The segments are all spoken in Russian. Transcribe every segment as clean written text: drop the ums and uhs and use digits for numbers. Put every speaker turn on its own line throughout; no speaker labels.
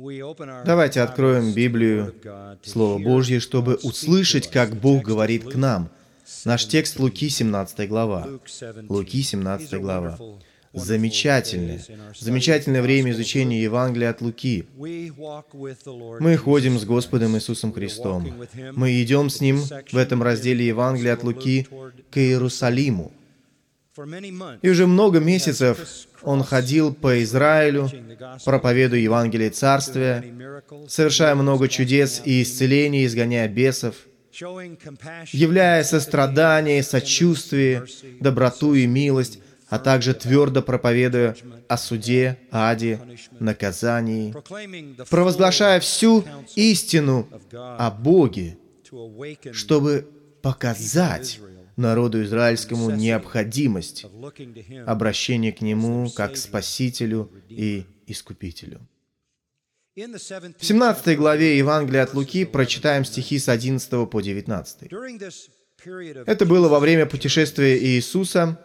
Давайте откроем Библию, Слово Божье, чтобы услышать, как Бог говорит к нам. Наш текст Луки, 17 глава. Луки, 17 глава. Замечательное время изучения Евангелия от Луки. Мы ходим с Господом Иисусом Христом. Мы идем с Ним в этом разделе Евангелия от Луки к Иерусалиму. И уже много месяцев Он ходил по Израилю, проповедуя Евангелие Царствия, совершая много чудес и исцелений, изгоняя бесов, являя сострадание, сочувствие, доброту и милость, а также твердо проповедуя о суде, аде, наказании, провозглашая всю истину о Боге, чтобы показать народу израильскому необходимость обращения к Нему как к Спасителю и Искупителю. В 17 главе Евангелия от Луки прочитаем стихи с 11 по 19. Это было во время путешествия Иисуса,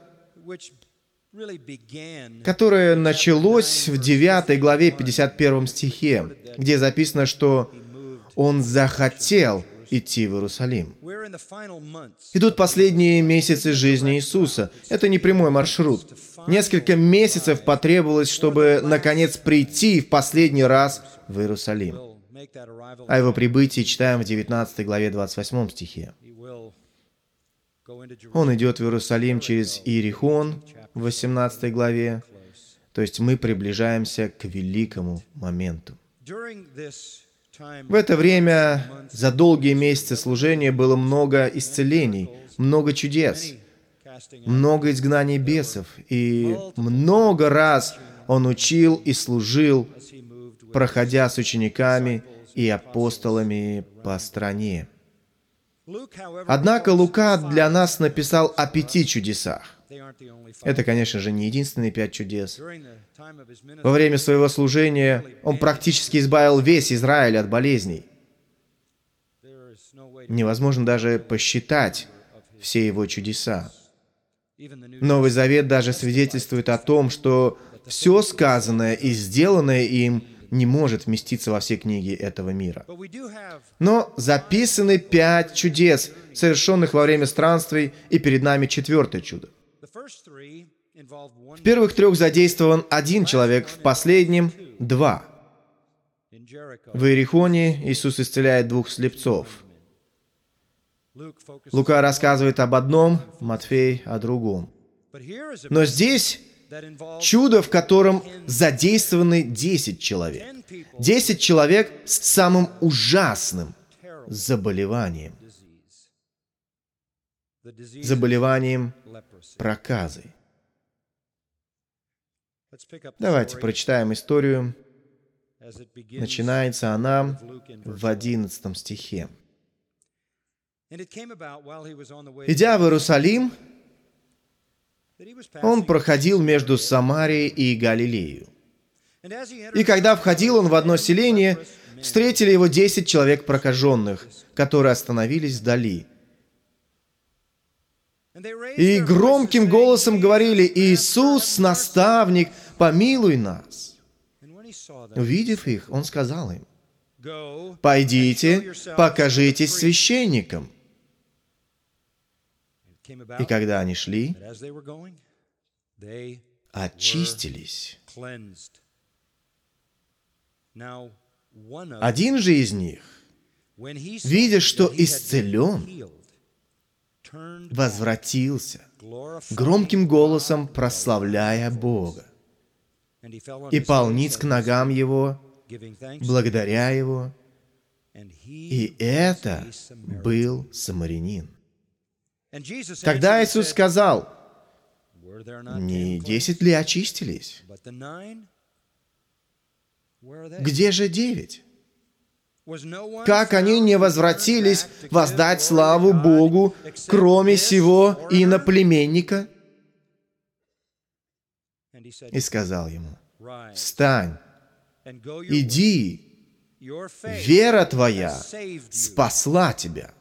которое началось в 9 главе 51 стихе, где записано, что Он захотел идти в Иерусалим. Идут последние месяцы жизни Иисуса. Это не прямой маршрут. Несколько месяцев потребовалось, чтобы, наконец, прийти в последний раз в Иерусалим. О Его прибытии читаем в 19 главе 28 стихе. Он идет в Иерусалим через Иерихон в 18 главе, то есть мы приближаемся к великому моменту. В это время, за долгие месяцы служения, было много исцелений, много чудес, много изгнаний бесов, и много раз Он учил и служил, проходя с учениками и апостолами по стране. Однако Лука для нас написал о 5 чудесах. Это, конечно же, не единственные 5 чудес. Во время своего служения Он практически избавил весь Израиль от болезней. Невозможно даже посчитать все Его чудеса. Новый Завет даже свидетельствует о том, что все сказанное и сделанное им не может вместиться во все книги этого мира. Но записаны 5 чудес, совершенных во время странствий, и перед нами 4 чудо. В первых 3 задействован 1 человек, в последнем — 2. В Иерихоне Иисус исцеляет 2 слепцов. Лука рассказывает об одном, Матфей — о другом. Но здесь чудо, в котором задействованы 10 человек. 10 человек с самым ужасным заболеванием. Заболеванием проказой. Давайте прочитаем историю. Начинается она в 11 стихе. «Идя в Иерусалим, Он проходил между Самарией и Галилеей. И когда входил Он в одно селение, встретили Его 10 человек прокаженных, которые остановились вдали. И громким голосом говорили: „Иисус, наставник, помилуй нас!“ Увидев их, Он сказал им: „Пойдите, покажитесь священникам“. И когда они шли, очистились. Один же из них, видя, что исцелен, возвратился, громким голосом прославляя Бога, и пал ниц к ногам Его, благодаря Его, и это был самарянин. Тогда Иисус сказал: „Не 10 ли очистились? Где же 9? Как они не возвратились воздать славу Богу, кроме сего иноплеменника?“ И сказал ему: „Встань, иди, вера твоя спасла тебя“.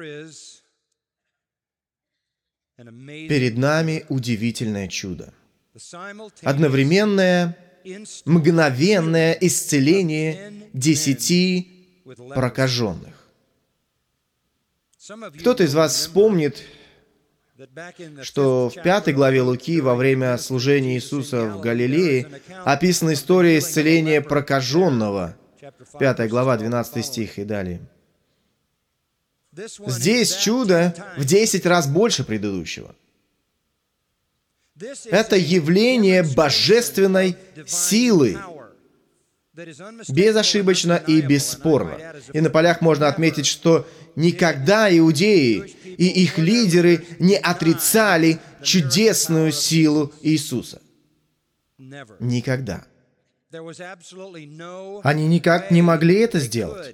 Перед нами удивительное чудо. Одновременное, мгновенное исцеление 10 прокаженных. Кто-то из вас вспомнит, что в 5 главе Луки во время служения Иисуса в Галилее описана история исцеления прокаженного. 5 глава, 12 стих и далее. Здесь чудо в 10 раз больше предыдущего. Это явление божественной силы, безошибочно и бесспорно. И на полях можно отметить, что никогда иудеи и их лидеры не отрицали чудесную силу Иисуса. Никогда. Они никак не могли это сделать.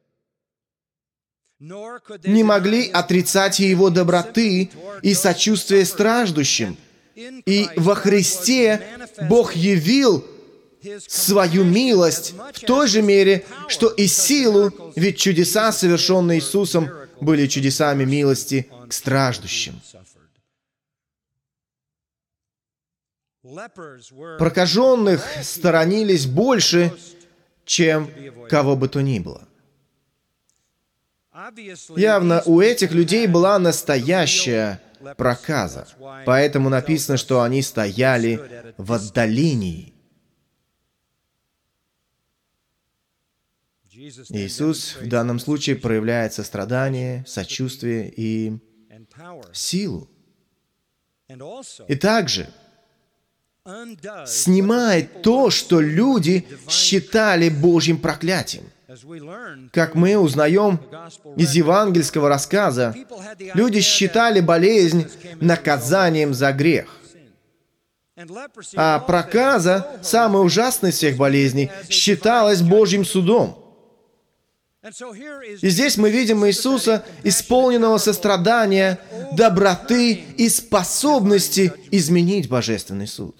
Не могли отрицать Его доброты и сочувствия страждущим. И во Христе Бог явил свою милость в той же мере, что и силу, ведь чудеса, совершенные Иисусом, были чудесами милости к страждущим. Прокаженных сторонились больше, чем кого бы то ни было. Явно у этих людей была настоящая проказа, поэтому написано, что они стояли в отдалении. Иисус в данном случае проявляет сострадание, сочувствие и силу. И также снимает то, что люди считали Божьим проклятием. Как мы узнаем из евангельского рассказа, люди считали болезнь наказанием за грех. А проказа, самая ужасная из всех болезней, считалась Божьим судом. И здесь мы видим Иисуса, исполненного сострадания, доброты и способности изменить божественный суд.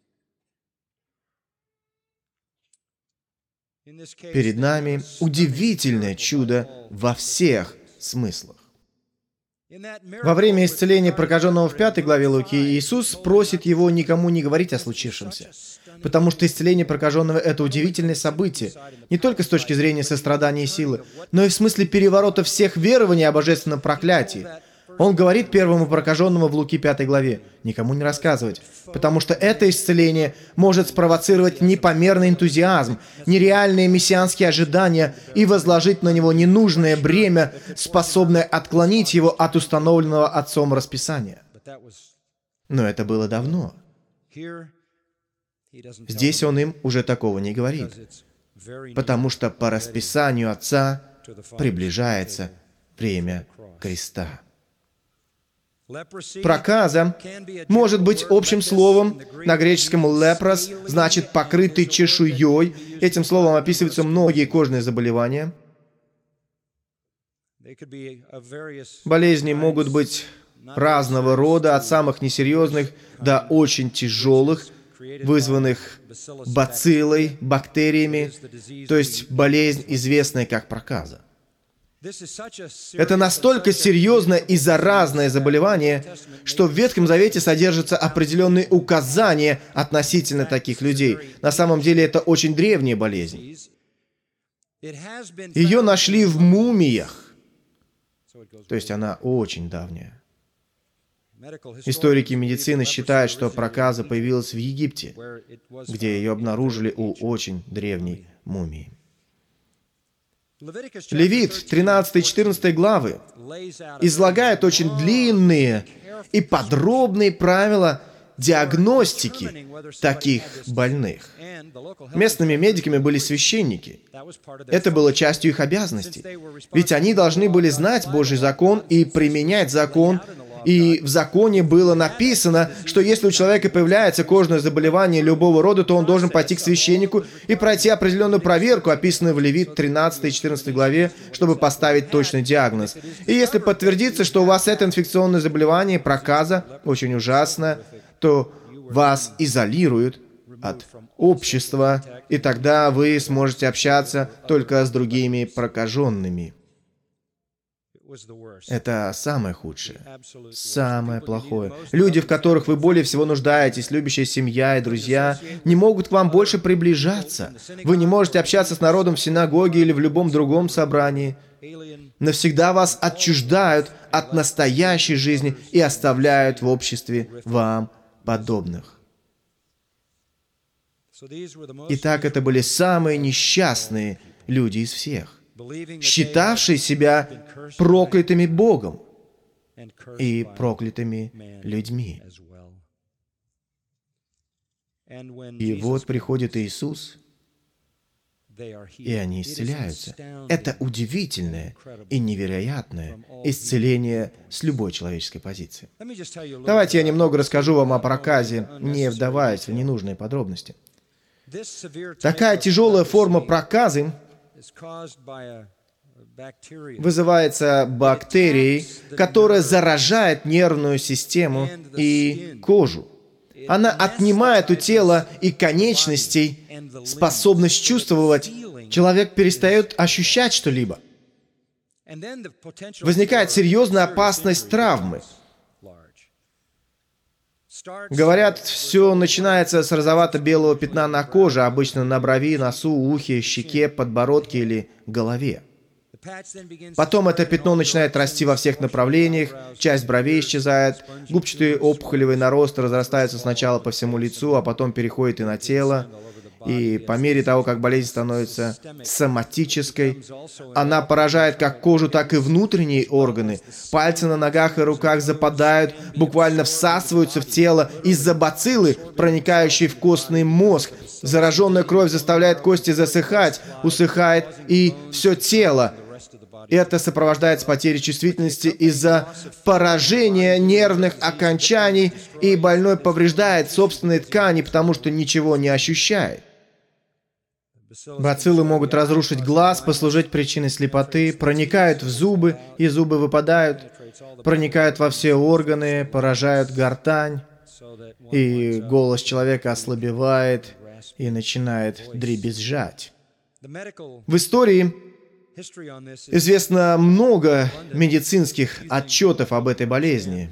Перед нами удивительное чудо во всех смыслах. Во время исцеления прокаженного в 5 главе Луки Иисус просит его никому не говорить о случившемся, потому что исцеление прокаженного — это удивительное событие, не только с точки зрения сострадания и силы, но и в смысле переворота всех верований о божественном проклятии. Он говорит первому прокаженному в Луки 5 главе: никому не рассказывать, потому что это исцеление может спровоцировать непомерный энтузиазм, нереальные мессианские ожидания и возложить на него ненужное бремя, способное отклонить его от установленного Отцом расписания. Но это было давно. Здесь он им уже такого не говорит, потому что по расписанию Отца приближается время креста. Проказа может быть общим словом. На греческом «лепрос» значит «покрытый чешуей». Этим словом описываются многие кожные заболевания. Болезни могут быть разного рода, от самых несерьезных до очень тяжелых, вызванных бациллой, бактериями, то есть болезнь, известная как проказа. Это настолько серьезное и заразное заболевание, что в Ветхом Завете содержатся определенные указания относительно таких людей. На самом деле это очень древняя болезнь. Ее нашли в мумиях, то есть она очень давняя. Историки медицины считают, что проказа появилась в Египте, где ее обнаружили у очень древней мумии. Левит, 13-14 главы, излагают очень длинные и подробные правила диагностики таких больных. Местными медиками были священники. Это было частью их обязанностей. Ведь они должны были знать Божий закон и применять закон. И в законе было написано, что если у человека появляется кожное заболевание любого рода, то он должен пойти к священнику и пройти определенную проверку, описанную в Левит 13 и 14 главе, чтобы поставить точный диагноз. И если подтвердится, что у вас это инфекционное заболевание, проказа, очень ужасное, то вас изолируют от общества, и тогда вы сможете общаться только с другими прокаженными. Это самое худшее, самое плохое. Люди, в которых вы более всего нуждаетесь, любящая семья и друзья, не могут к вам больше приближаться. Вы не можете общаться с народом в синагоге или в любом другом собрании. Навсегда вас отчуждают от настоящей жизни и оставляют в обществе вам подобных. Итак, это были самые несчастные люди из всех, считавшие себя проклятыми Богом и проклятыми людьми. И вот приходит Иисус, и они исцеляются. Это удивительное и невероятное исцеление с любой человеческой позиции. Давайте я немного расскажу вам о проказе, не вдаваясь в ненужные подробности. Такая тяжелая форма проказы вызывается бактерией, которая заражает нервную систему и кожу. Она отнимает у тела и конечностей способность чувствовать. Человек перестает ощущать что-либо. Возникает серьезная опасность травмы. Говорят, все начинается с розовато-белого пятна на коже, обычно на брови, носу, ухе, щеке, подбородке или голове. Потом это пятно начинает расти во всех направлениях, часть бровей исчезает, губчатый опухолевый нарост разрастается сначала по всему лицу, а потом переходит и на тело. И по мере того, как болезнь становится соматической, она поражает как кожу, так и внутренние органы. Пальцы на ногах и руках западают, буквально всасываются в тело из-за бациллы, проникающей в костный мозг. Зараженная кровь заставляет кости засыхать, усыхает и все тело. Это сопровождается потерей чувствительности из-за поражения нервных окончаний, и больной повреждает собственные ткани, потому что ничего не ощущает. Бациллы могут разрушить глаз, послужить причиной слепоты, проникают в зубы, и зубы выпадают, проникают во все органы, поражают гортань, и голос человека ослабевает и начинает дребезжать. В истории известно много медицинских отчетов об этой болезни.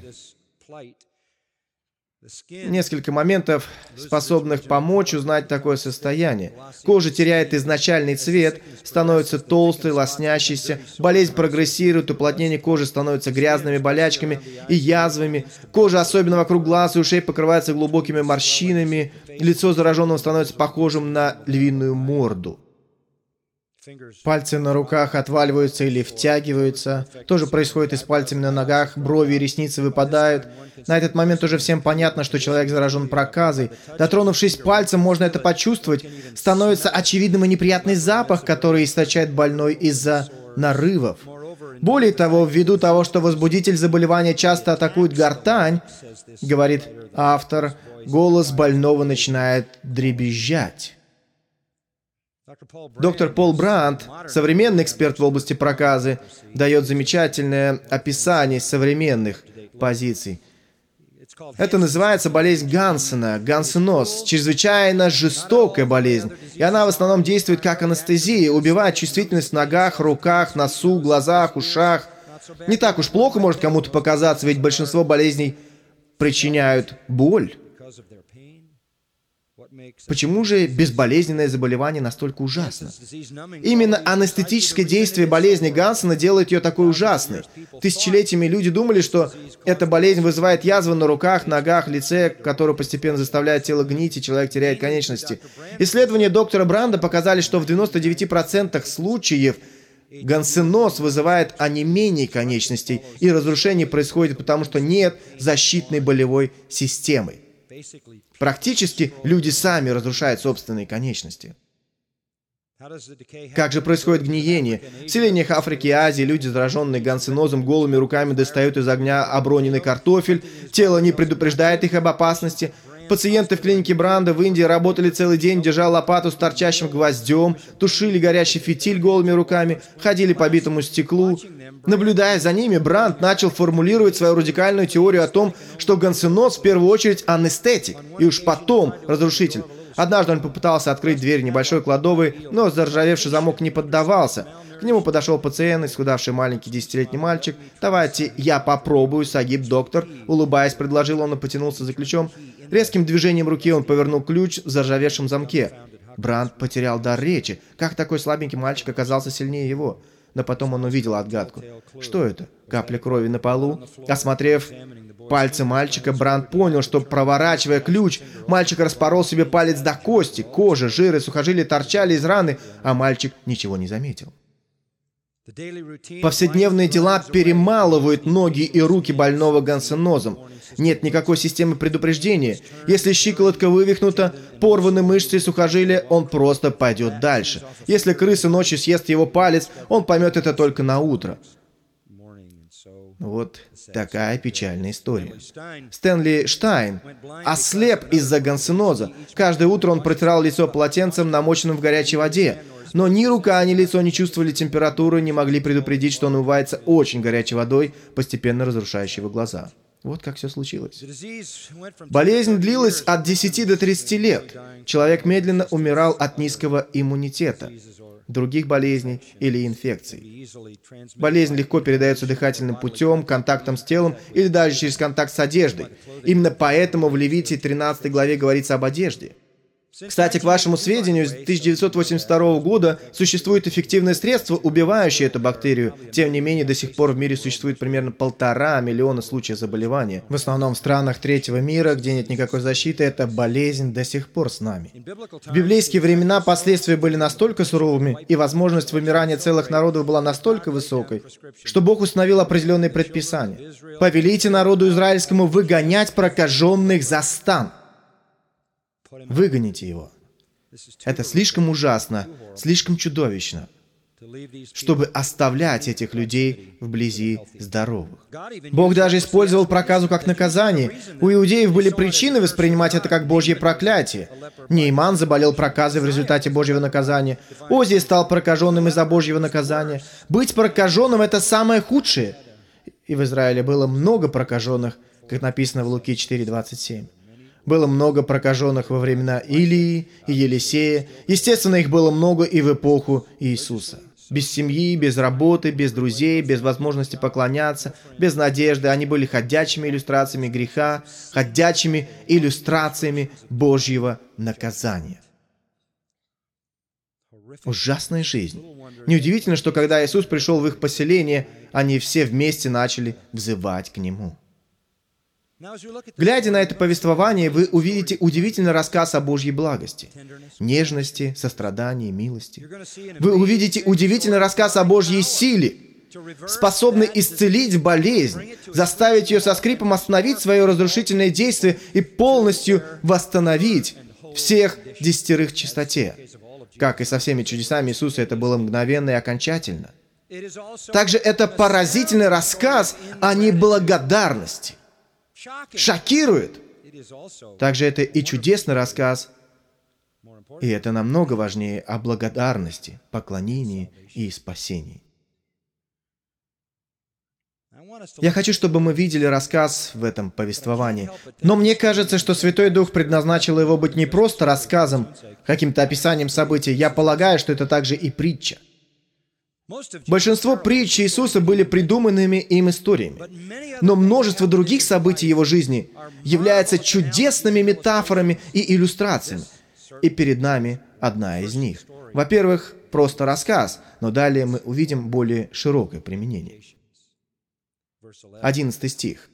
Несколько моментов, способных помочь узнать такое состояние. Кожа теряет изначальный цвет, становится толстой, лоснящейся, болезнь прогрессирует, уплотнение кожи становится грязными болячками и язвами, кожа, особенно вокруг глаз и ушей, покрывается глубокими морщинами, лицо зараженного становится похожим на львиную морду. Пальцы на руках отваливаются или втягиваются. То же происходит и с пальцами на ногах, брови и ресницы выпадают. На этот момент уже всем понятно, что человек заражен проказой. Дотронувшись пальцем, можно это почувствовать. Становится очевидным и неприятный запах, который источает больной из-за нарывов. Более того, ввиду того, что возбудитель заболевания часто атакует гортань, говорит автор, голос больного начинает дребезжать. Доктор Пол Бранд, современный эксперт в области проказы, дает замечательное описание современных позиций. Это называется болезнь Гансена, гансеноз, чрезвычайно жестокая болезнь, и она в основном действует как анестезия, убивает чувствительность в ногах, руках, носу, глазах, ушах. Не так уж плохо может кому-то показаться, ведь большинство болезней причиняют боль. Почему же безболезненное заболевание настолько ужасно? Именно анестетическое действие болезни Гансена делает ее такой ужасной. Тысячелетиями люди думали, что эта болезнь вызывает язвы на руках, ногах, лице, которая постепенно заставляет тело гнить, и человек теряет конечности. Исследования доктора Бранда показали, что в 99% случаев гансеноз вызывает онемение конечностей, и разрушение происходит потому, что нет защитной болевой системы. Практически люди сами разрушают собственные конечности. Как же происходит гниение? В селениях Африки и Азии люди, зараженные гансенозом, голыми руками достают из огня оброненный картофель, тело не предупреждает их об опасности. Пациенты в клинике Бранда в Индии работали целый день, держа лопату с торчащим гвоздем, тушили горящий фитиль голыми руками, ходили по битому стеклу. Наблюдая за ними, Бранд начал формулировать свою радикальную теорию о том, что гансеноз в первую очередь анестетик, и уж потом разрушитель. Однажды он попытался открыть дверь небольшой кладовой, но заржавевший замок не поддавался. К нему подошел пациент, исхудавший маленький 10-летний мальчик. «Давайте я попробую, Сагиб, доктор», — улыбаясь, предложил он и потянулся за ключом. Резким движением руки он повернул ключ в заржавевшем замке. Бранд потерял дар речи. Как такой слабенький мальчик оказался сильнее его? Но потом он увидел отгадку. Что это? Капля крови на полу? Осмотрев пальцы мальчика, Бранд понял, что, проворачивая ключ, мальчик распорол себе палец до кости. Кожа, жир и сухожилия торчали из раны, а мальчик ничего не заметил. Повседневные дела перемалывают ноги и руки больного гансенозом. Нет никакой системы предупреждения. Если щиколотка вывихнута, порваны мышцы и сухожилия, он просто пойдет дальше. Если крыса ночью съест его палец, он поймет это только на утро. Вот такая печальная история. Стэнли Штайн ослеп из-за гансеноза. Каждое утро он протирал лицо полотенцем, намоченным в горячей воде. Но ни рука, ни лицо не чувствовали температуры, не могли предупредить, что он умывается очень горячей водой, постепенно разрушающей его глаза. Вот как все случилось. Болезнь длилась от 10 до 30 лет. Человек медленно умирал от низкого иммунитета, других болезней или инфекций. Болезнь легко передается дыхательным путем, контактом с телом или даже через контакт с одеждой. Именно поэтому в Левите 13 главе говорится об одежде. Кстати, к вашему сведению, с 1982 года существует эффективное средство, убивающее эту бактерию. Тем не менее, до сих пор в мире существует примерно 1,5 миллиона случаев заболевания. В основном в странах третьего мира, где нет никакой защиты, эта болезнь до сих пор с нами. В библейские времена последствия были настолько суровыми, и возможность вымирания целых народов была настолько высокой, что Бог установил определенные предписания. «Повелите народу израильскому выгонять прокаженных за стан». Выгоните его. Это слишком ужасно, слишком чудовищно, чтобы оставлять этих людей вблизи здоровых. Бог даже использовал проказу как наказание. У иудеев были причины воспринимать это как Божье проклятие. Нейман заболел проказой в результате Божьего наказания. Озия стал прокаженным из-за Божьего наказания. Быть прокаженным — это самое худшее. И в Израиле было много прокаженных, как написано в Луки 4:27. Было много прокаженных во времена Илии и Елисея. Естественно, их было много и в эпоху Иисуса. Без семьи, без работы, без друзей, без возможности поклоняться, без надежды. Они были ходячими иллюстрациями греха, ходячими иллюстрациями Божьего наказания. Ужасная жизнь. Неудивительно, что когда Иисус пришел в их поселение, они все вместе начали взывать к Нему. Глядя на это повествование, вы увидите удивительный рассказ о Божьей благости, нежности, сострадании, милости. Вы увидите удивительный рассказ о Божьей силе, способной исцелить болезнь, заставить ее со скрипом остановить свое разрушительное действие и полностью восстановить всех 10 в чистоте. Как и со всеми чудесами Иисуса, это было мгновенно и окончательно. Также это поразительный рассказ о неблагодарности. Шокирует. Также это и чудесный рассказ, и это намного важнее о благодарности, поклонении и спасении. Я хочу, чтобы мы видели рассказ в этом повествовании. Но мне кажется, что Святой Дух предназначил его быть не просто рассказом, каким-то описанием событий. Я полагаю, что это также и притча. Большинство притч Иисуса были придуманными им историями, но множество других событий его жизни являются чудесными метафорами и иллюстрациями. И перед нами одна из них. Во-первых, просто рассказ, но далее мы увидим более широкое применение. 11 стих.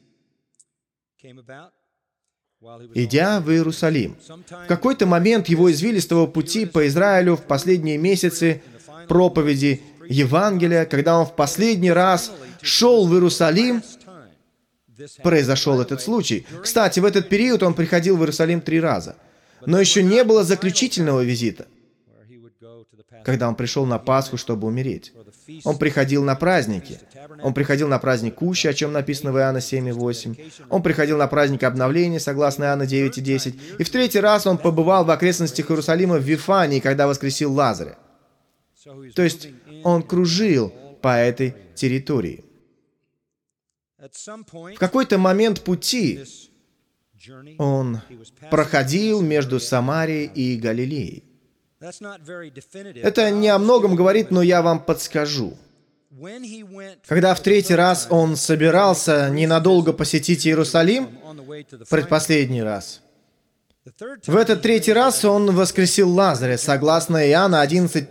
«Идя в Иерусалим». В какой-то момент его извилистого пути по Израилю в последние месяцы проповеди Евангелия, когда он в последний раз шел в Иерусалим, произошел этот случай. Кстати, в этот период он приходил в Иерусалим 3 раза. Но еще не было заключительного визита, когда он пришел на Пасху, чтобы умереть. Он приходил на праздники. Он приходил на праздник Кущи, о чем написано в Иоанна 7:8. Он приходил на праздник Обновления, согласно Иоанна 9:10. И в 3-й раз он побывал в окрестностях Иерусалима в Вифании, когда воскресил Лазаря. То есть он кружил по этой территории. В какой-то момент пути Он проходил между Самарией и Галилеей. Это не о многом говорит, но я вам подскажу. Когда в третий раз он собирался ненадолго посетить Иерусалим, предпоследний раз, в этот третий раз он воскресил Лазаря, согласно Иоанна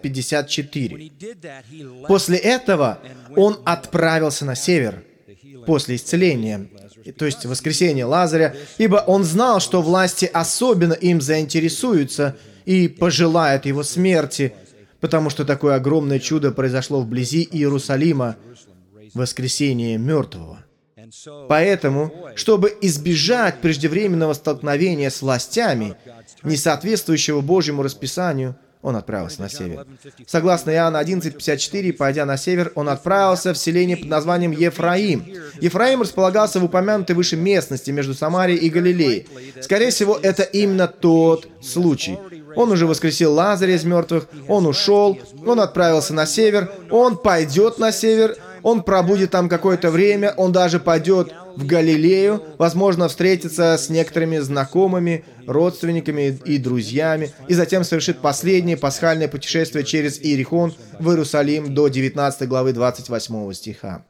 11:54. После этого он отправился на север, после исцеления, то есть воскресения Лазаря, ибо он знал, что власти особенно им заинтересуются и пожелают его смерти, потому что такое огромное чудо произошло вблизи Иерусалима, воскресение мертвого. Поэтому, чтобы избежать преждевременного столкновения с властями, не соответствующего Божьему расписанию, он отправился на север. Согласно Иоанна 11:54, пойдя на север, он отправился в селение под названием Ефраим. Ефраим располагался в упомянутой выше местности между Самарией и Галилеей. Скорее всего, это именно тот случай. Он уже воскресил Лазаря из мертвых, он ушел, он отправился на север, он пойдет на север, он пробудет там какое-то время, он даже пойдет в Галилею, возможно, встретится с некоторыми знакомыми, родственниками и друзьями, и затем совершит последнее пасхальное путешествие через Иерихон в Иерусалим до 19 главы 28 стиха.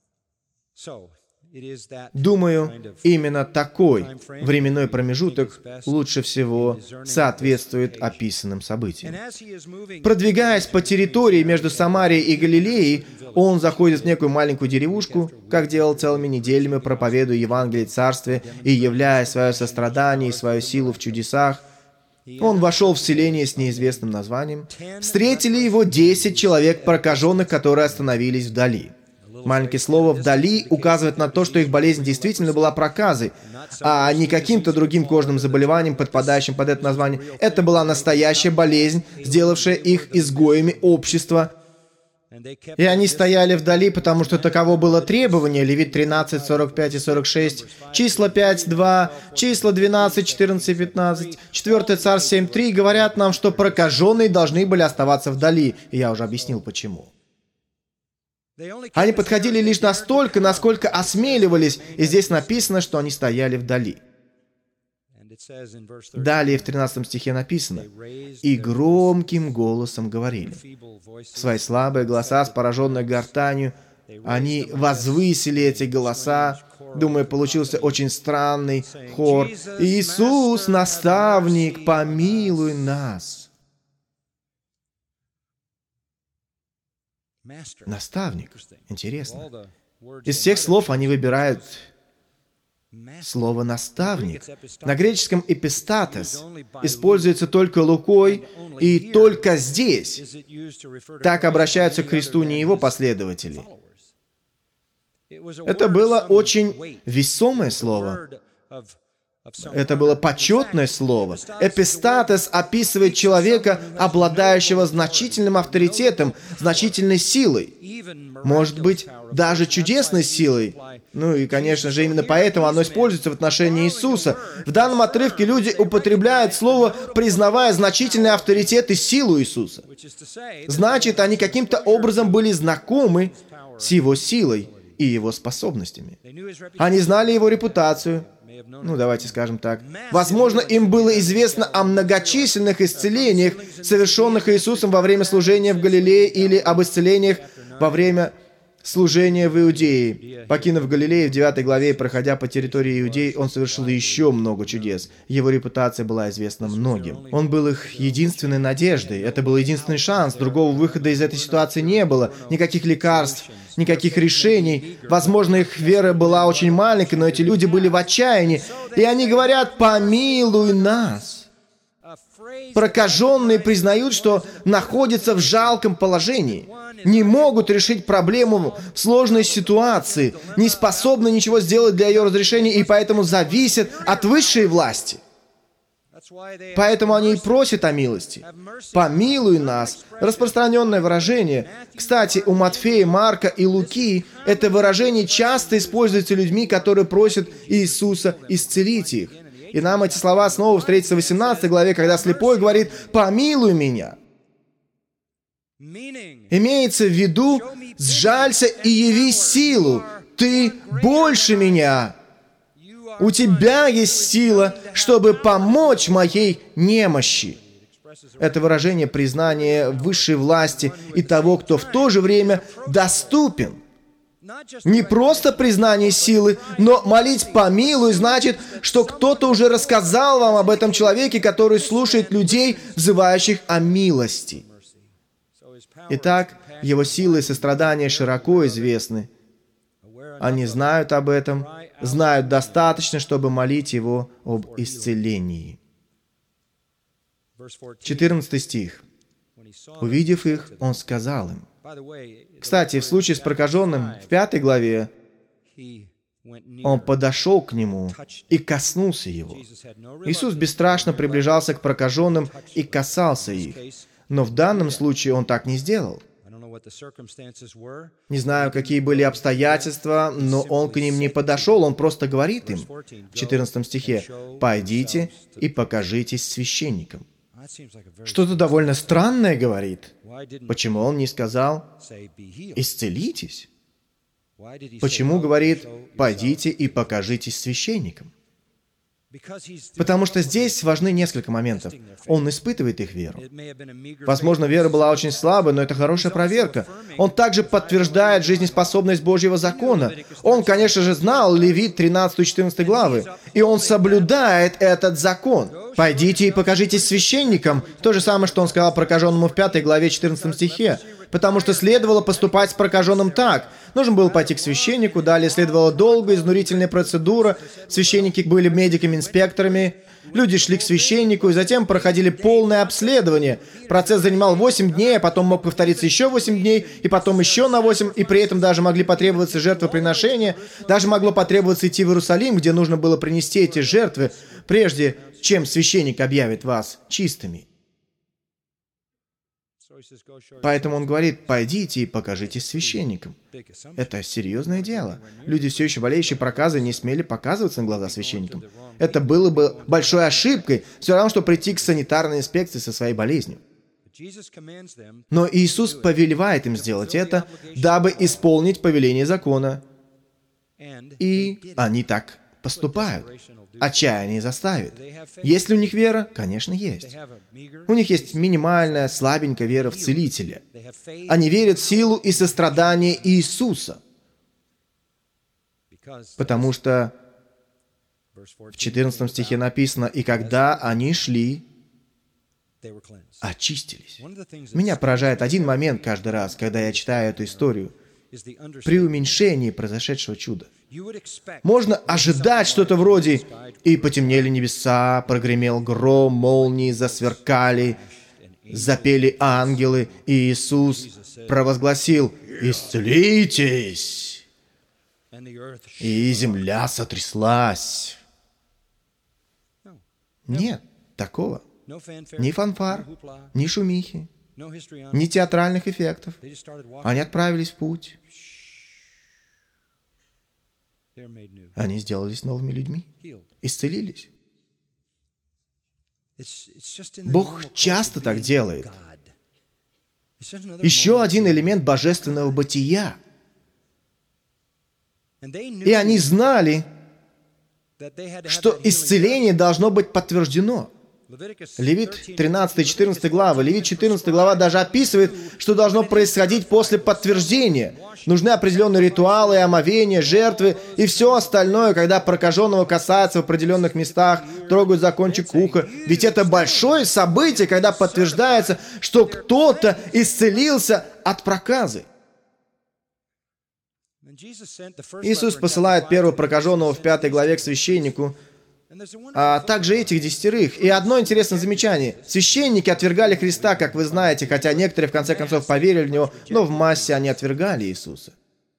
Думаю, именно такой временной промежуток лучше всего соответствует описанным событиям. Продвигаясь по территории между Самарией и Галилеей, он заходит в некую маленькую деревушку, как делал целыми неделями, проповедуя Евангелие Царствия и являя свое сострадание и свою силу в чудесах. Он вошел в селение с неизвестным названием. Встретили его 10 человек прокаженных, которые остановились вдали. Маленькое слово «вдали» указывает на то, что их болезнь действительно была проказой, а не каким-то другим кожным заболеванием, подпадающим под это название. Это была настоящая болезнь, сделавшая их изгоями общества. И они стояли вдали, потому что таково было требование. Левит 13, 45 и 46, числа 5, 2, числа 12, 14 и 15, 4 Царств 7, 3 говорят нам, что прокаженные должны были оставаться вдали. И я уже объяснил, почему. Они подходили лишь настолько, насколько осмеливались, и здесь написано, что они стояли вдали. Далее в 13 стихе написано: «И громким голосом говорили». Свои слабые голоса с пораженной гортанью, они возвысили эти голоса. Думаю, получился очень странный хор. «Иисус, наставник, помилуй нас». Наставник. Интересно. Из всех слов они выбирают слово «наставник». На греческом «эпистатес» используется только Лукой и только здесь. Так обращаются к Христу не его последователи. Это было очень весомое слово. Это было почетное слово. Эпистатес описывает человека, обладающего значительным авторитетом, значительной силой. Может быть, даже чудесной силой. Ну и, конечно же, именно поэтому оно используется в отношении Иисуса. В данном отрывке люди употребляют слово, признавая значительный авторитет и силу Иисуса. Значит, они каким-то образом были знакомы с Его силой и Его способностями. Они знали Его репутацию. Ну, давайте скажем так. Возможно, им было известно о многочисленных исцелениях, совершенных Иисусом во время служения в Галилее, или об исцелениях во время служения в Иудее. Покинув Галилею в 9 главе и проходя по территории Иудеи, он совершил еще много чудес. Его репутация была известна многим. Он был их единственной надеждой. Это был единственный шанс. Другого выхода из этой ситуации не было. Никаких лекарств, никаких решений. Возможно, их вера была очень маленькой, но эти люди были в отчаянии. И они говорят: «Помилуй нас». Прокаженные признают, что находятся в жалком положении, не могут решить проблему в сложной ситуации, не способны ничего сделать для ее разрешения и поэтому зависят от высшей власти. Поэтому они и просят о милости. «Помилуй нас» — распространенное выражение. Кстати, у Матфея, Марка и Луки это выражение часто используется людьми, которые просят Иисуса исцелить их. И нам эти слова снова встретятся в 18 главе, когда слепой говорит: «Помилуй меня». Имеется в виду: «Сжалься и яви силу, ты больше меня». У Тебя есть сила, чтобы помочь моей немощи». Это выражение признания высшей власти и того, кто в то же время доступен. Не просто признание силы, но молить «помилуй» значит, что кто-то уже рассказал вам об этом человеке, который слушает людей, взывающих о милости. Итак, его силы и сострадания широко известны. Они знают об этом, знают достаточно, чтобы молить его об исцелении. 14 стих. «Увидев их, он сказал им». Кстати, в случае с прокаженным, в 5 главе, он подошел к нему и коснулся его. Иисус бесстрашно приближался к прокаженным и касался их. Но в данном случае он так не сделал. Не знаю, какие были обстоятельства, но он к ним не подошел, он просто говорит им в 14 стихе: «Пойдите и покажитесь священникам». Что-то довольно странное говорит. Почему он не сказал «исцелитесь»? Почему говорит «пойдите и покажитесь священникам»? Потому что здесь важны несколько моментов. Он испытывает их веру. Возможно, вера была очень слабой, но это хорошая проверка. Он также подтверждает жизнеспособность Божьего закона. Он, конечно же, знал Левит 13-14 главы, и он соблюдает этот закон. «Пойдите и покажитесь священникам». То же самое, что он сказал прокаженному в 5 главе 14 стихе. Потому что следовало поступать с прокаженным так. Нужно было пойти к священнику, далее следовала долгая, изнурительная процедура. Священники были медиками-инспекторами. Люди шли к священнику и затем проходили полное обследование. Процесс занимал 8 дней, а потом мог повториться еще 8 дней, и потом еще на 8, и при этом даже могли потребоваться жертвоприношения. Даже могло потребоваться идти в Иерусалим, где нужно было принести эти жертвы, прежде чем священник объявит вас чистыми. Поэтому он говорит: «Пойдите и покажитесь священникам». Это серьезное дело. Люди, все еще болеющие проказой, не смели показываться на глаза священникам. Это было бы большой ошибкой, все равно, что прийти к санитарной инспекции со своей болезнью. Но Иисус повелевает им сделать это, дабы исполнить повеление закона. И они так поступают. Отчаяние заставит. Есть ли у них вера? Конечно, есть. У них есть минимальная, слабенькая вера в Целителя. Они верят в силу и сострадание Иисуса. Потому что в 14 стихе написано: «И когда они шли, очистились». Меня поражает один момент каждый раз, когда я читаю эту историю. При уменьшении произошедшего чуда. Можно ожидать что-то вроде: «И потемнели небеса, прогремел гром, молнии засверкали, запели ангелы, и Иисус провозгласил: исцелитесь!» И земля сотряслась. Нет такого. Ни фанфар, ни шумихи, ни театральных эффектов. Они отправились в путь. Они сделались новыми людьми, исцелились. Бог часто так делает. Еще один элемент божественного бытия. И они знали, что исцеление должно быть подтверждено. Левит 13-14 глава. Левит 14 глава даже описывает, что должно происходить после подтверждения. Нужны определенные ритуалы, омовения, жертвы и все остальное, когда прокаженного касаются в определенных местах, трогают за кончик уха. Ведь это большое событие, когда подтверждается, что кто-то исцелился от проказы. Иисус посылает первого прокаженного в 5 главе к священнику, а также этих 10. И одно интересное замечание. Священники отвергали Христа, как вы знаете, хотя некоторые в конце концов поверили в Него, но в массе они отвергали Иисуса.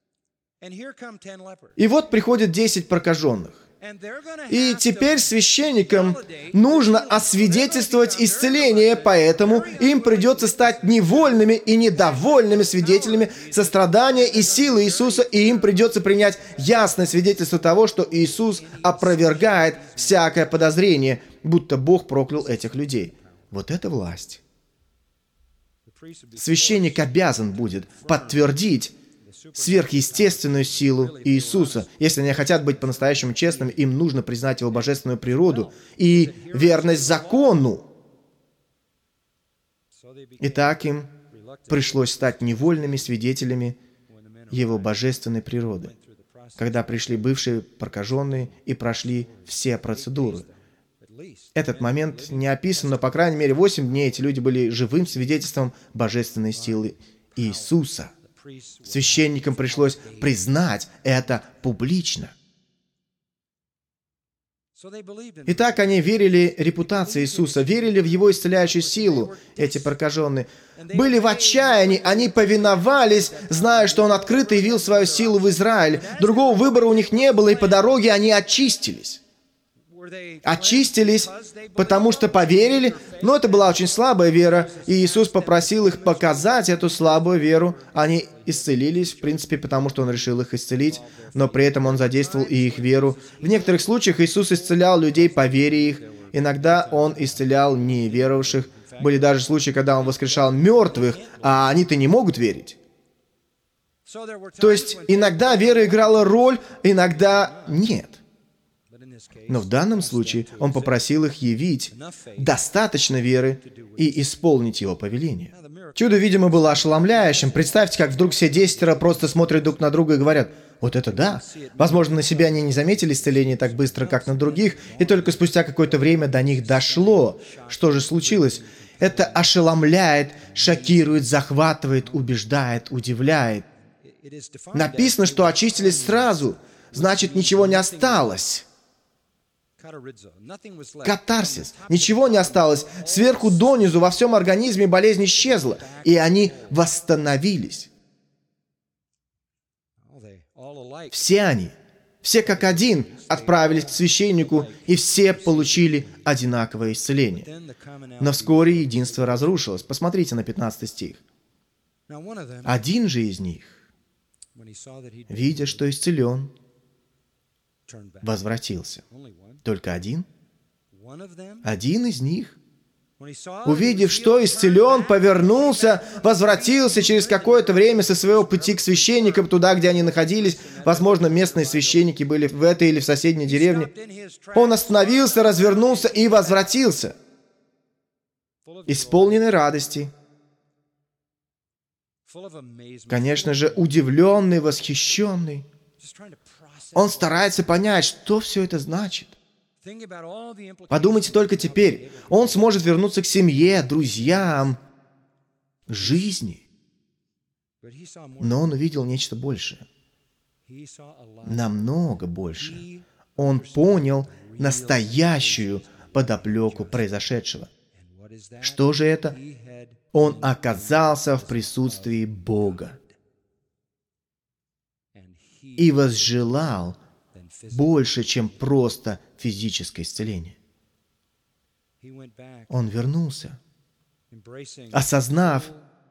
И вот приходят 10 прокаженных. И теперь священникам нужно освидетельствовать исцеление, поэтому им придется стать невольными и недовольными свидетелями сострадания и силы Иисуса, и им придется принять ясное свидетельство того, что Иисус опровергает всякое подозрение, будто Бог проклял этих людей. Вот это власть. Священник обязан будет подтвердить сверхъестественную силу Иисуса. Если они хотят быть по-настоящему честными, им нужно признать Его божественную природу и верность закону. Итак, им пришлось стать невольными свидетелями Его божественной природы, когда пришли бывшие прокаженные и прошли все процедуры. Этот момент не описан, но, по крайней мере, 8 дней эти люди были живым свидетельством божественной силы Иисуса. Священникам пришлось признать это публично. Итак, они верили репутации Иисуса, верили в Его исцеляющую силу, эти прокаженные. Были в отчаянии, они повиновались, зная, что Он открыто явил свою силу в Израиле. Другого выбора у них не было, и по дороге они очистились. Очистились, потому что поверили, но это была очень слабая вера, и Иисус попросил их показать эту слабую веру. Они исцелились, в принципе, потому что Он решил их исцелить, но при этом Он задействовал и их веру. В некоторых случаях Иисус исцелял людей по вере их, иногда Он исцелял неверовавших. Были даже случаи, когда Он воскрешал мертвых, а они-то не могут верить. То есть иногда вера играла роль, иногда нет. Но в данном случае Он попросил их явить достаточно веры и исполнить Его повеление. Чудо, видимо, было ошеломляющим. Представьте, как вдруг все 10 просто смотрят друг на друга и говорят: «Вот это да!» Возможно, на себя они не заметили исцеление так быстро, как на других, и только спустя какое-то время до них дошло. Что же случилось? Это ошеломляет, шокирует, захватывает, убеждает, удивляет. Написано, что очистились сразу, значит, ничего не осталось. Катарсис. Ничего не осталось. Сверху донизу во всем организме болезнь исчезла, и они восстановились. Все они, все как один, отправились к священнику, и все получили одинаковое исцеление. Но вскоре единство разрушилось. Посмотрите на 15 стих. Один же из них, видя, что исцелен, возвратился. Только один? Один из них, увидев, что исцелен, повернулся, возвратился через какое-то время со своего пути к священникам, туда, где они находились. Возможно, местные священники были в этой или в соседней деревне. Он остановился, развернулся и возвратился, исполненный радости. Конечно же, удивленный, восхищенный. Он старается понять, что все это значит. Подумайте только теперь. Он сможет вернуться к семье, друзьям, жизни. Но он увидел нечто большее. Намного больше. Он понял настоящую подоплеку произошедшего. Что же это? Он оказался в присутствии Бога и возжелал больше, чем просто физическое исцеление. Он вернулся, осознав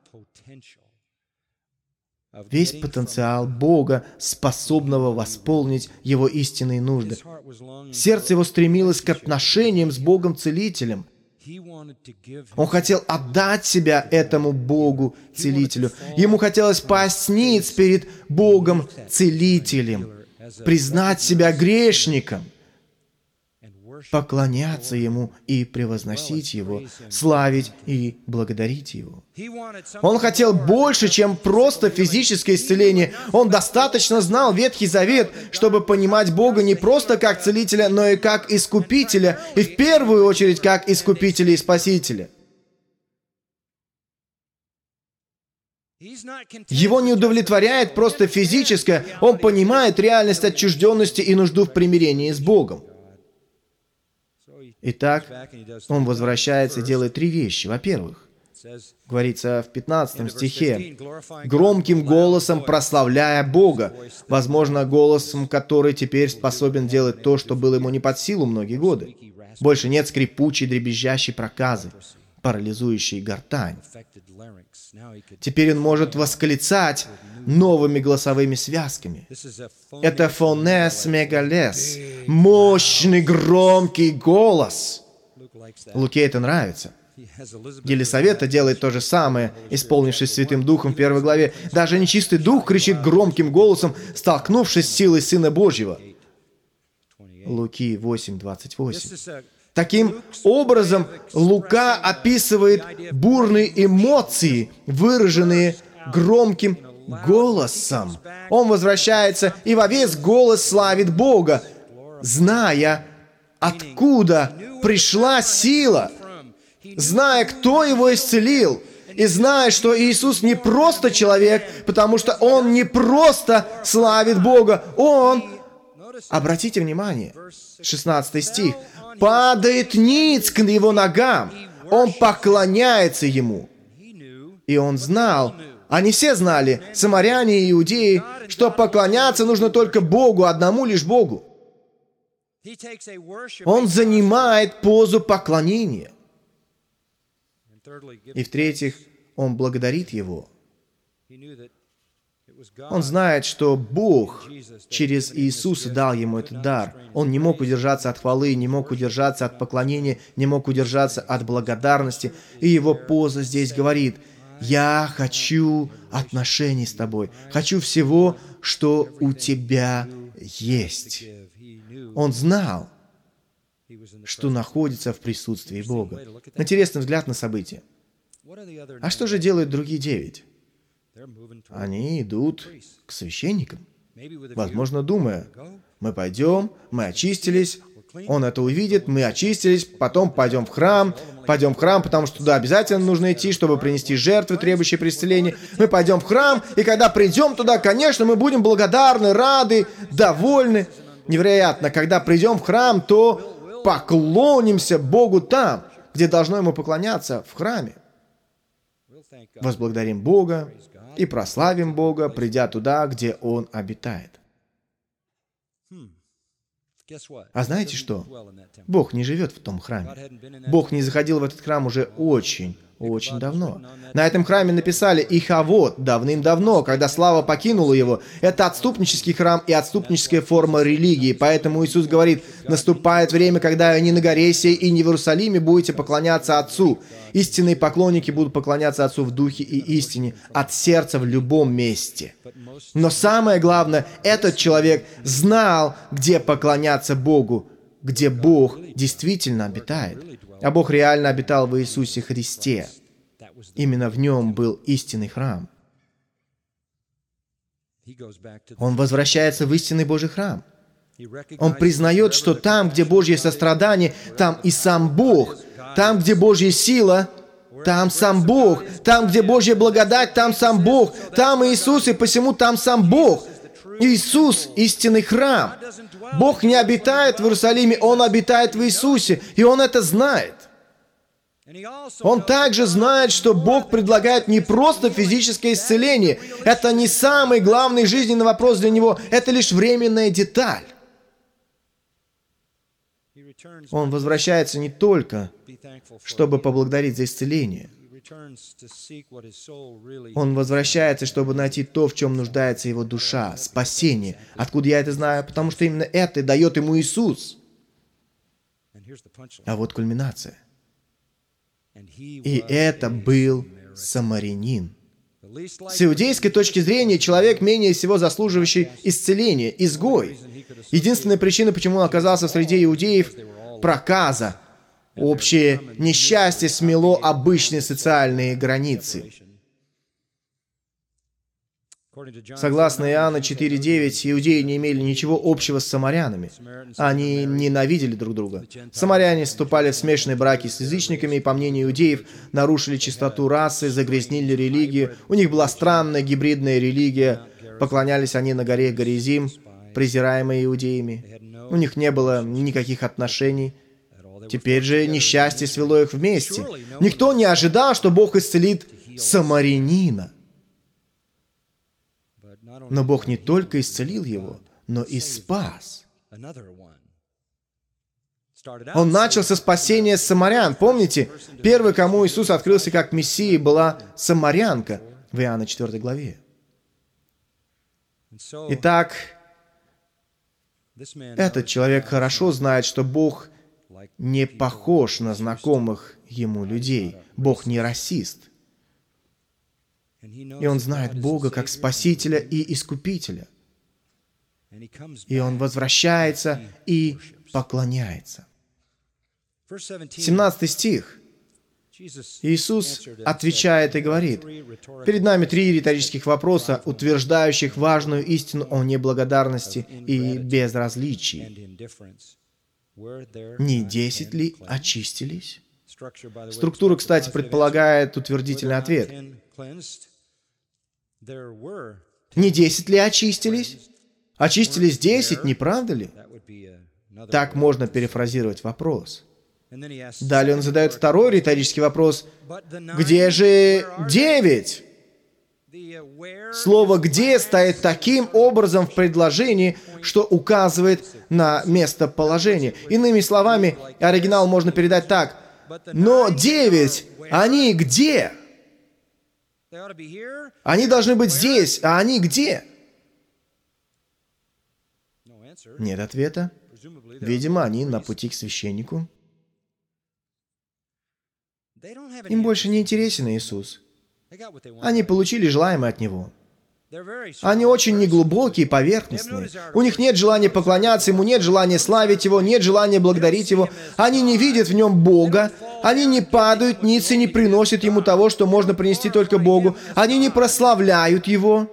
весь потенциал Бога, способного восполнить его истинные нужды. Сердце его стремилось к отношениям с Богом-Целителем. Он хотел отдать себя этому Богу-Целителю. Ему хотелось пасть ниц перед Богом-Целителем, признать себя грешником, поклоняться Ему и превозносить Его, славить и благодарить Его. Он хотел больше, чем просто физическое исцеление. Он достаточно знал Ветхий Завет, чтобы понимать Бога не просто как Целителя, но и как Искупителя, и в первую очередь как Искупителя и Спасителя. Его не удовлетворяет просто физическое, он понимает реальность отчужденности и нужду в примирении с Богом. Итак, он возвращается и делает 3 вещи. Во-первых, говорится в 15 стихе, громким голосом прославляя Бога, возможно, голосом, который теперь способен делать то, что было ему не под силу многие годы. Больше нет скрипучей, дребезжащей проказы, парализующей гортань. Теперь он может восклицать новыми голосовыми связками. Это фонес мегалес, мощный громкий голос. Луке это нравится. Елисавета делает то же самое, исполнившись Святым Духом в 1 главе. Даже нечистый дух кричит громким голосом, столкнувшись с силой Сына Божьего. Луки 8:28. Таким образом, Лука описывает бурные эмоции, выраженные громким голосом. Он возвращается и во весь голос славит Бога, зная, откуда пришла сила, зная, кто его исцелил, и зная, что Иисус не просто человек, потому что Он не просто славит Бога, Он, обратите внимание, 16 стих, падает ниц к Его ногам, Он поклоняется Ему. И Он знал, они все знали, самаряне и иудеи, что поклоняться нужно только Богу, одному лишь Богу. Он занимает позу поклонения. И в-третьих, он благодарит Его. Он знает, что Бог через Иисуса дал ему этот дар. Он не мог удержаться от хвалы, не мог удержаться от поклонения, не мог удержаться от благодарности. И его поза здесь говорит: «Я хочу отношений с тобой, хочу всего, что у тебя есть». Он знал, что находится в присутствии Бога. Интересный взгляд на события. А что же делают другие 9? Они идут к священникам, возможно, думая: мы пойдем, мы очистились, он это увидит, мы очистились, потом пойдем в храм, потому что туда обязательно нужно идти, чтобы принести жертвы, требующие исцеления. Мы пойдем в храм, и когда придем туда, конечно, мы будем благодарны, рады, довольны. Невероятно, когда придем в храм, то поклонимся Богу там, где должно Ему поклоняться, в храме. Возблагодарим Бога и прославим Бога, придя туда, где Он обитает. А знаете что? Бог не живет в том храме. Бог не заходил в этот храм уже очень давно. На этом храме написали «Ихавод» давным-давно, когда слава покинула его. Это отступнический храм и отступническая форма религии. Поэтому Иисус говорит: «Наступает время, когда ни на горе сей и ни в Иерусалиме будете поклоняться Отцу». Истинные поклонники будут поклоняться Отцу в духе и истине, от сердца в любом месте. Но самое главное, этот человек знал, где поклоняться Богу, где Бог действительно обитает. А Бог реально обитал в Иисусе Христе. Именно в Нем был истинный храм. Он возвращается в истинный Божий храм. Он признает, что там, где Божье сострадание, там и сам Бог. Там, где Божья сила, там сам Бог. Там, где Божья благодать, там сам Бог. Там Иисус, и посему там сам Бог. Иисус — истинный храм. Бог не обитает в Иерусалиме, Он обитает в Иисусе, и Он это знает. Он также знает, что Бог предлагает не просто физическое исцеление. Это не самый главный жизненный вопрос для Него, это лишь временная деталь. Он возвращается не только, чтобы поблагодарить за исцеление. Он возвращается, чтобы найти то, в чем нуждается его душа, спасение. Откуда я это знаю? Потому что именно это дает ему Иисус. А вот кульминация. И это был самарянин. С иудейской точки зрения, человек, менее всего заслуживающий исцеления, изгой. Единственная причина, почему он оказался среди иудеев — проказа. Общее несчастье смело обычные социальные границы. Согласно Иоанна 4:9, иудеи не имели ничего общего с самарянами. Они ненавидели друг друга. Самаряне вступали в смешанные браки с язычниками и, по мнению иудеев, нарушили чистоту расы, загрязнили религию. У них была странная гибридная религия. Поклонялись они на горе Горизим, презираемой иудеями. У них не было никаких отношений. Теперь же несчастье свело их вместе. Никто не ожидал, что Бог исцелит самарянина. Но Бог не только исцелил его, но и спас. Он начал со спасения самарян. Помните, первой, кому Иисус открылся как Мессия, была самарянка в Иоанна 4 главе. Итак, этот человек хорошо знает, что Бог не похож на знакомых ему людей. Бог не расист. И Он знает Бога как Спасителя и Искупителя. И Он возвращается и поклоняется. 17 стих. Иисус отвечает и говорит: перед нами 3 риторических вопроса, утверждающих важную истину о неблагодарности и безразличии. Не 10 ли очистились? Структура, кстати, предполагает утвердительный ответ. Не 10 ли очистились? Очистились 10, не правда ли? Так можно перефразировать вопрос. Далее он задает второй риторический вопрос. Где же 9? Слово «где» стоит таким образом в предложении, что указывает на местоположение. Иными словами, оригинал можно передать так. Но 9, они где? Они должны быть здесь, а они где? Нет ответа. Видимо, они на пути к священнику. Им больше не интересен Иисус. Они получили желаемое от Него. Они очень неглубокие, поверхностные. У них нет желания поклоняться Ему, нет желания славить Его, нет желания благодарить Его. Они не видят в Нем Бога. Они не падают ниц и не приносят Ему того, что можно принести только Богу. Они не прославляют Его.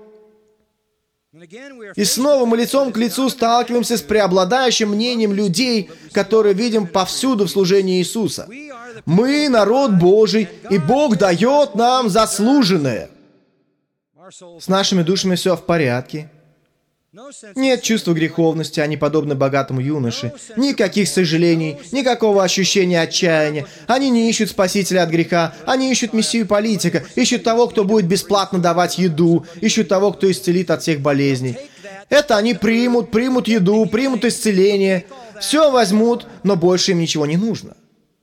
И снова мы лицом к лицу сталкиваемся с преобладающим мнением людей, которые видим повсюду в служении Иисуса. Мы народ Божий, и Бог дает нам заслуженное. С нашими душами все в порядке. Нет чувства греховности, они подобны богатому юноше. Никаких сожалений, никакого ощущения отчаяния. Они не ищут спасителя от греха, они ищут мессию-политика, ищут того, кто будет бесплатно давать еду, ищут того, кто исцелит от всех болезней. Это они примут еду, примут исцеление, все возьмут, но больше им ничего не нужно.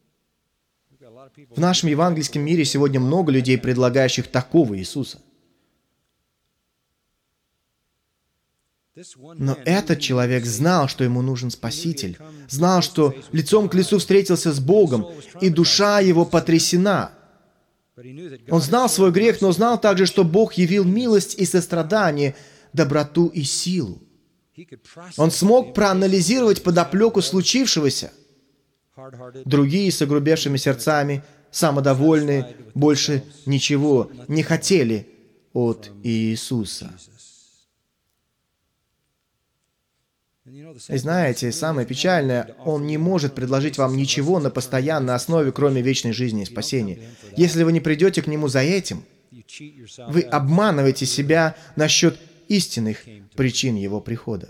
В нашем евангельском мире сегодня много людей, предлагающих такого Иисуса. Но этот человек знал, что ему нужен Спаситель, знал, что лицом к лицу встретился с Богом, и душа его потрясена. Он знал свой грех, но знал также, что Бог явил милость и сострадание, доброту и силу. Он смог проанализировать подоплеку случившегося. Другие с огрубевшими сердцами, самодовольные, больше ничего не хотели от Иисуса. И знаете, самое печальное, Он не может предложить вам ничего на постоянной основе, кроме вечной жизни и спасения. Если вы не придете к Нему за этим, вы обманываете себя насчет истинных причин Его прихода.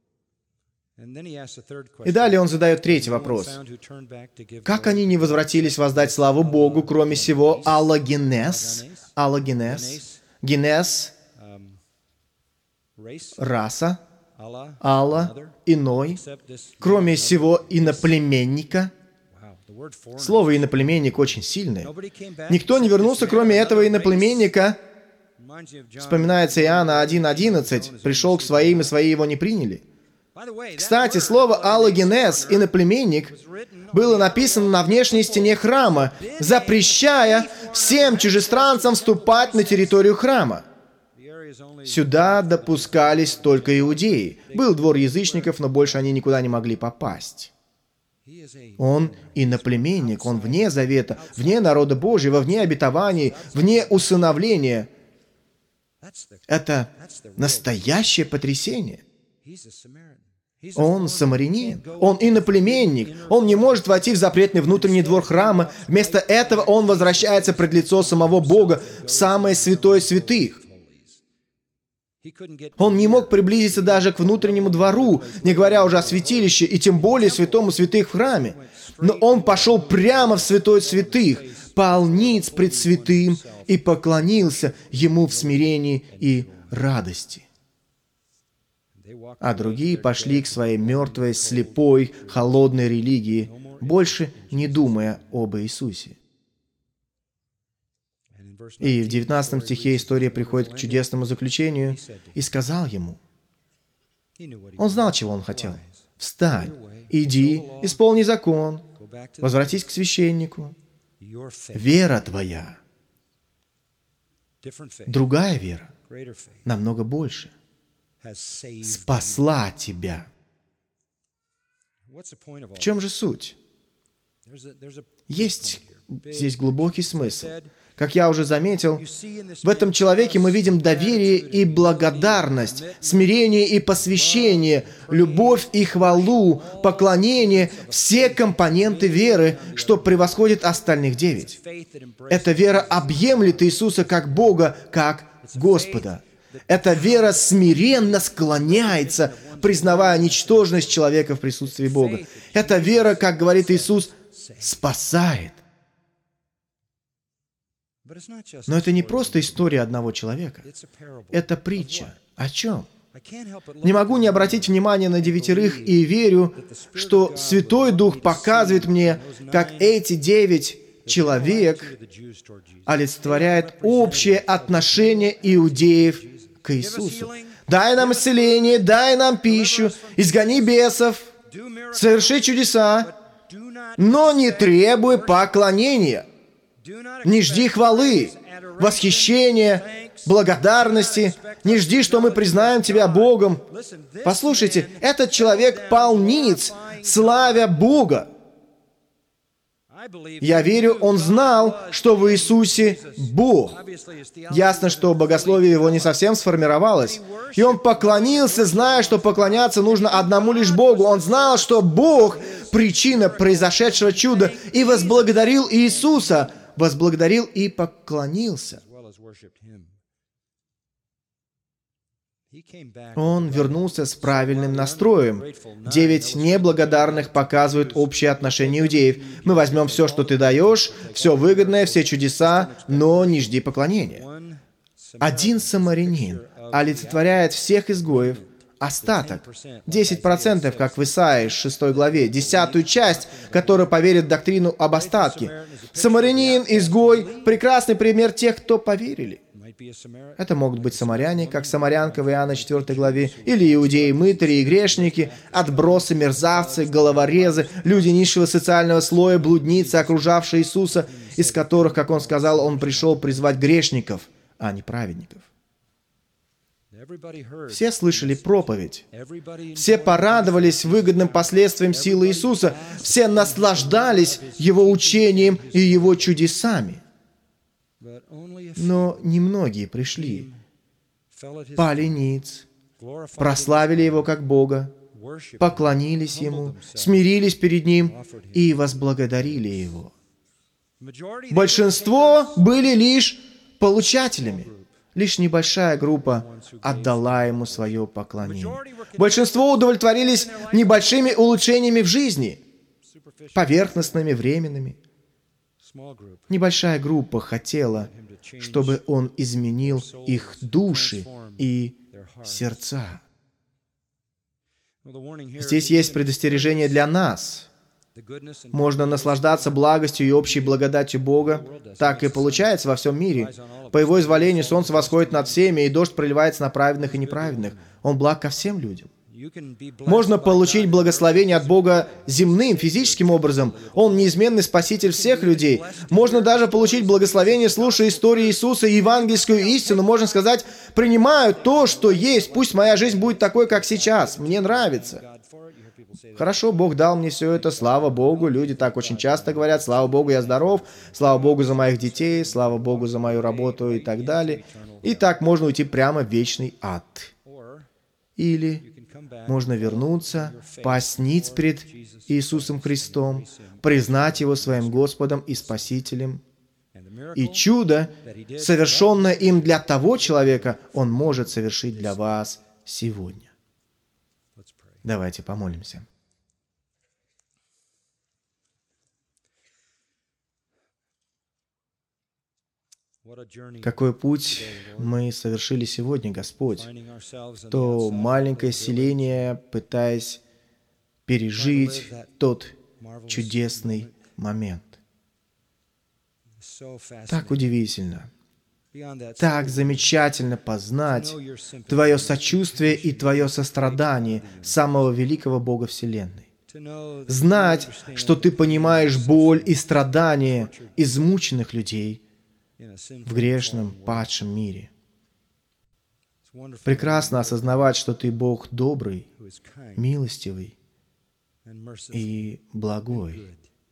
И далее Он задает третий вопрос. Как они не возвратились воздать славу Богу, кроме сего аллогенез? Аллогенез. Генез — раса. Алла, иной, кроме сего иноплеменника. Слово «иноплеменник» очень сильное. Никто не вернулся, кроме этого иноплеменника. Вспоминается Иоанна 1:11. «Пришел к своим, и свои его не приняли». Кстати, слово «аллогенез», «иноплеменник», было написано на внешней стене храма, запрещая всем чужестранцам вступать на территорию храма. Сюда допускались только иудеи. Был двор язычников, но больше они никуда не могли попасть. Он иноплеменник, он вне завета, вне народа Божьего, вне обетований, вне усыновления. Это настоящее потрясение. Он самарянин, он иноплеменник, он не может войти в запретный внутренний двор храма. Вместо этого он возвращается пред лицо самого Бога в самое святое святых. Он не мог приблизиться даже к внутреннему двору, не говоря уже о святилище, и тем более святому святых в храме. Но он пошел прямо в святое святых, пал ниц пред святым и поклонился ему в смирении и радости. А другие пошли к своей мертвой, слепой, холодной религии, больше не думая об Иисусе. И в 19 стихе история приходит к чудесному заключению. «И сказал ему». Он знал, чего он хотел. «Встань, иди, исполни закон, возвратись к священнику». Вера твоя, другая вера, намного больше, спасла тебя. В чем же суть? Есть здесь глубокий смысл. Как я уже заметил, в этом человеке мы видим доверие и благодарность, смирение и посвящение, любовь и хвалу, поклонение, все компоненты веры, что превосходит остальных 9. Эта вера объемлет Иисуса как Бога, как Господа. Эта вера смиренно склоняется, признавая ничтожность человека в присутствии Бога. Эта вера, как говорит Иисус, спасает. Но это не просто история одного человека. Это притча. О чем? Не могу не обратить внимание на 9 и верю, что Святой Дух показывает мне, как эти 9 человек олицетворяют общее отношение иудеев к Иисусу. Дай нам исцеление, дай нам пищу, изгони бесов, соверши чудеса, но не требуй поклонения. Не жди хвалы, восхищения, благодарности. Не жди, что мы признаем Тебя Богом. Послушайте, этот человек полниц, славя Бога. Я верю, он знал, что в Иисусе Бог. Ясно, что богословие его не совсем сформировалось. И он поклонился, зная, что поклоняться нужно одному лишь Богу. Он знал, что Бог — причина произошедшего чуда, и возблагодарил Иисуса, возблагодарил и поклонился. Он вернулся с правильным настроем. 9 неблагодарных показывают общее отношение иудеев. Мы возьмем все, что ты даешь, все выгодное, все чудеса, но не жди поклонения. 1 самарянин олицетворяет всех изгоев, остаток, 10%, как в Исаии 6 главе, 10-ю часть, которая поверит в доктрину об остатке. Самарянин, изгой, прекрасный пример тех, кто поверили. Это могут быть самаряне, как самарянка в Иоанна 4 главе, или иудеи, мытари и грешники, отбросы, мерзавцы, головорезы, люди низшего социального слоя, блудницы, окружавшие Иисуса, из которых, как Он сказал, Он пришел призвать грешников, а не праведников. Все слышали проповедь. Все порадовались выгодным последствиям силы Иисуса. Все наслаждались Его учением и Его чудесами. Но немногие пришли, пали ниц, прославили Его как Бога, поклонились Ему, смирились перед Ним и возблагодарили Его. Большинство были лишь получателями. Лишь небольшая группа отдала Ему свое поклонение. Большинство удовлетворились небольшими улучшениями в жизни, поверхностными, временными. Небольшая группа хотела, чтобы Он изменил их души и сердца. Здесь есть предостережение для нас. Можно наслаждаться благостью и общей благодатью Бога. Так и получается во всем мире. По Его изволению солнце восходит над всеми, и дождь проливается на праведных и неправедных. Он благ ко всем людям. Можно получить благословение от Бога земным, физическим образом. Он неизменный спаситель всех людей. Можно даже получить благословение, слушая истории Иисуса и евангельскую истину. Можно сказать, принимаю то, что есть. Пусть моя жизнь будет такой, как сейчас. Мне нравится. Хорошо, Бог дал мне все это, слава Богу. Люди так очень часто говорят, слава Богу, я здоров, слава Богу за моих детей, слава Богу за мою работу и так далее. И так можно уйти прямо в вечный ад. Или можно вернуться, пасть ниц перед Иисусом Христом, признать Его своим Господом и Спасителем. И чудо, совершенное им для того человека, Он может совершить для вас сегодня. Давайте помолимся. Какой путь мы совершили сегодня, Господь? То маленькое селение, пытаясь пережить тот чудесный момент. Так удивительно. Так замечательно познать Твое сочувствие и Твое сострадание самого великого Бога Вселенной. Знать, что ты понимаешь боль и страдания измученных людей в грешном, падшем мире. Прекрасно осознавать, что ты Бог добрый, милостивый и благой.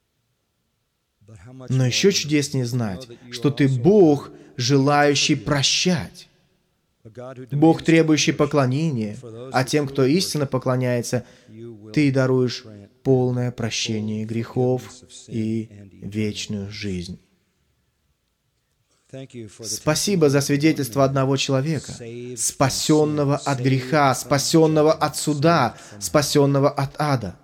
Но еще чудеснее знать, что ты Бог, желающий прощать. Бог, требующий поклонения, а тем, кто истинно поклоняется, ты даруешь полное прощение грехов и вечную жизнь. Спасибо за свидетельство одного человека, спасенного от греха, спасенного от суда, спасенного от ада,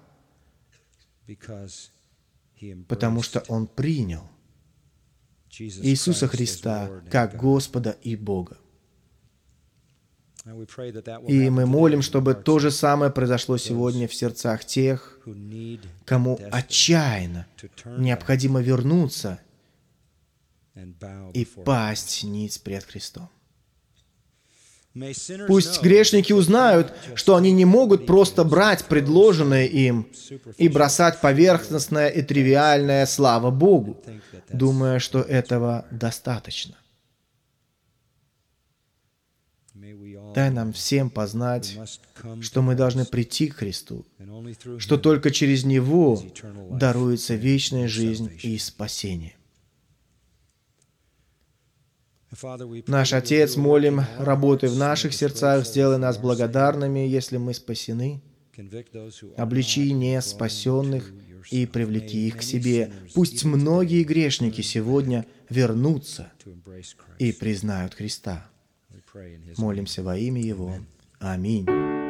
потому что он принял Иисуса Христа как Господа и Бога. И мы молим, чтобы то же самое произошло сегодня в сердцах тех, кому отчаянно необходимо вернуться и пасть ниц пред Христом. Пусть грешники узнают, что они не могут просто брать предложенное им и бросать поверхностное и тривиальное «слава Богу», думая, что этого достаточно. Дай нам всем познать, что мы должны прийти к Христу, что только через Него даруется вечная жизнь и спасение. Наш Отец, молим, работай в наших сердцах, сделай нас благодарными, если мы спасены. Обличи неспасенных и привлеки их к себе. Пусть многие грешники сегодня вернутся и признают Христа. Молимся во имя Его. Аминь.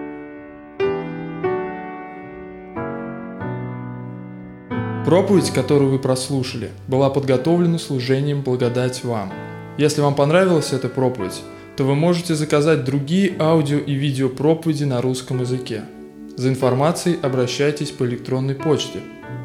Проповедь, которую вы прослушали, была подготовлена служением «Благодать вам». Если вам понравилась эта проповедь, то вы можете заказать другие аудио и видео проповеди на русском языке. За информацией обращайтесь по электронной почте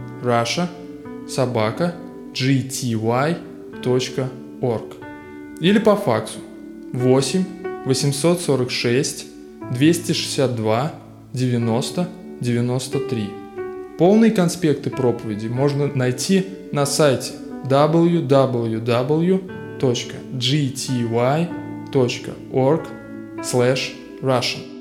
russia@gty.org или по факсу 8 846 262 90 93. Полные конспекты проповеди можно найти на сайте www.gty.org/Russian.